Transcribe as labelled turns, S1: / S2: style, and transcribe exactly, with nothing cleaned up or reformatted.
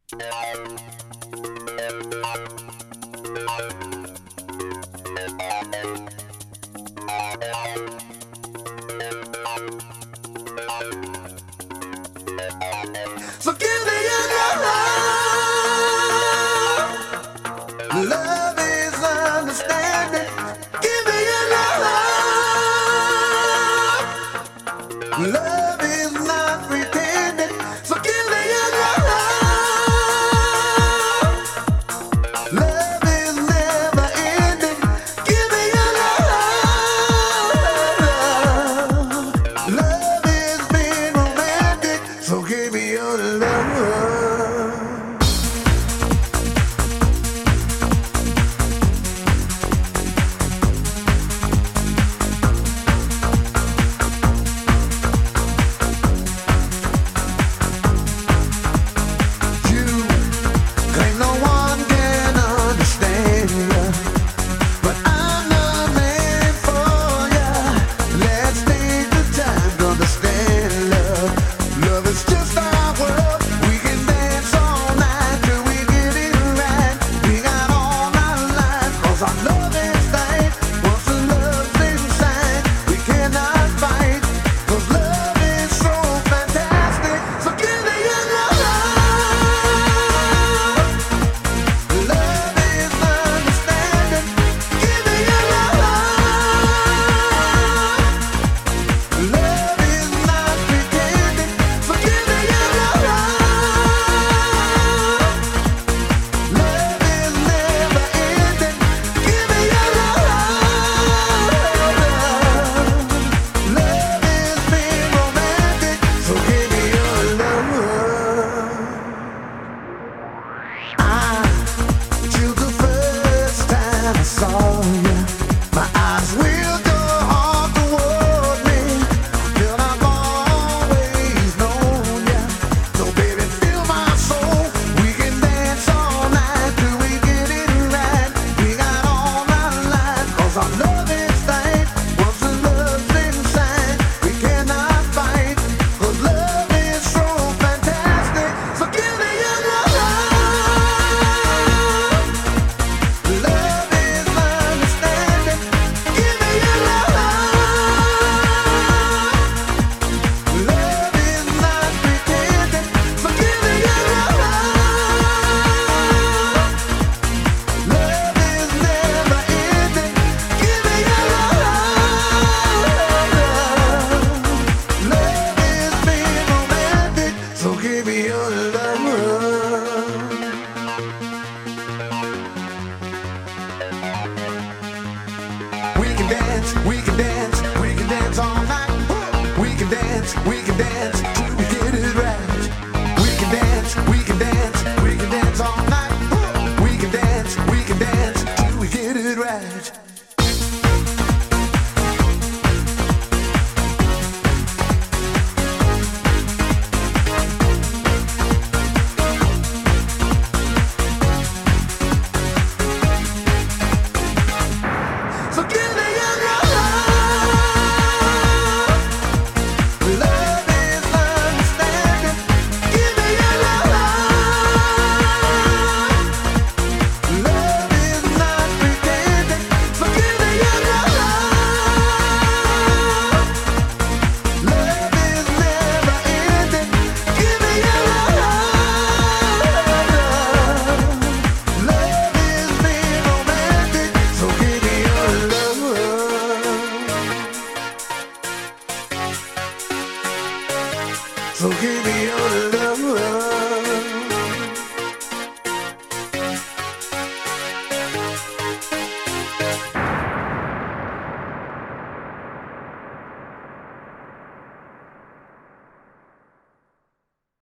S1: So give me your love. Love is understanding. Give me your love. Love is not pretending. So give me your love. Love is never ending. Give me your love. Love is being romantic. So give me your love. You claim no one can understand you, but I'm the man for ya. Let's take the time to understand love. Love is just our world. We can dance all night till we get it right. We got all our life, 'cause our love is tight. Once the love's inside, we cannot fight, 'cause love is so fantastic. So give me your love. Love is understanding. Give me your love. Love is not pretending. So give me your love. Love is never ending. Give me your love. Love is being romantic. So give me your love. I till the first time I saw you, my eyes willed your heart toward me, and I've always known ya. So baby, fill my soul. We can dance all night till we get it right. We got all our life, 'cause our love is tight. Once the love's inside, we cannot fight, 'cause love is so fantastic. So give me your love. Love is understanding. Give me your love. Love is not pretending. So give me your love. Love is never ending. Give me your love. Love is being romantic. So give me your love. We can dance, we can dance, we can dance all night. We can dance, we can dance.